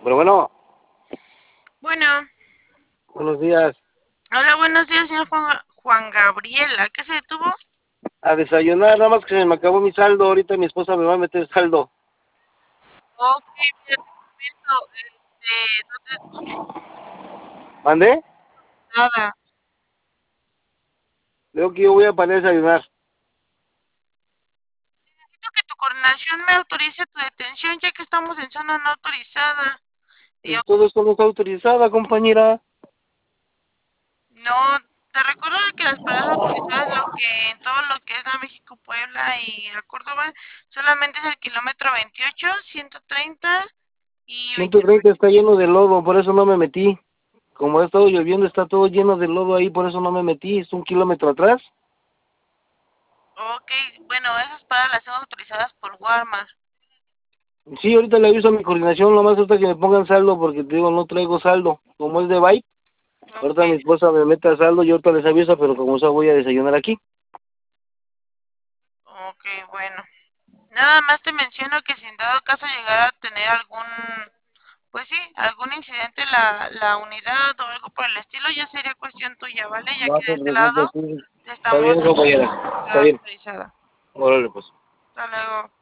Pero bueno, Bueno, buenos días. hola, buenos días, señor Juan Gabriel. ¿A qué se detuvo? A desayunar, nada más que se me acabó mi saldo. Ahorita mi esposa me va a meter saldo. Ok, mira, te comento, no te ¿Mandé? nada. Creo que yo voy a parar a desayunar. Necesito que tu coordinación me autorice tu detención, ya que estamos en zona no autorizada. Y Pues todo esto no está autorizada, compañera. no, te recuerdo de que las paradas autorizadas, lo que en todo lo que es la México, Puebla y a Córdoba, solamente es el kilómetro 28, 130 y 130 está lleno de lodo, por eso no me metí. Como ha estado lloviendo, está todo lleno de lodo ahí, por eso no me metí. Es 1 kilómetro atrás. Ok, bueno, esas paradas las tengo autorizadas por Walmart. Sí, ahorita le aviso a mi coordinación, nomás hasta que me pongan saldo, porque te digo, no traigo saldo. Como es de bike, Ok, ahorita mi esposa me mete a saldo, yo ahorita les aviso, pero como sea voy a desayunar aquí. ok, bueno. Nada más te menciono que si en dado caso llegara a tener algún, pues sí, algún incidente la unidad o algo por el estilo, ya sería cuestión tuya, ¿vale? Ya No que de te este lado preocupes, sí. Está estamos bien, en compañera. Está bien. autorizada. Órale, pues. Hasta luego.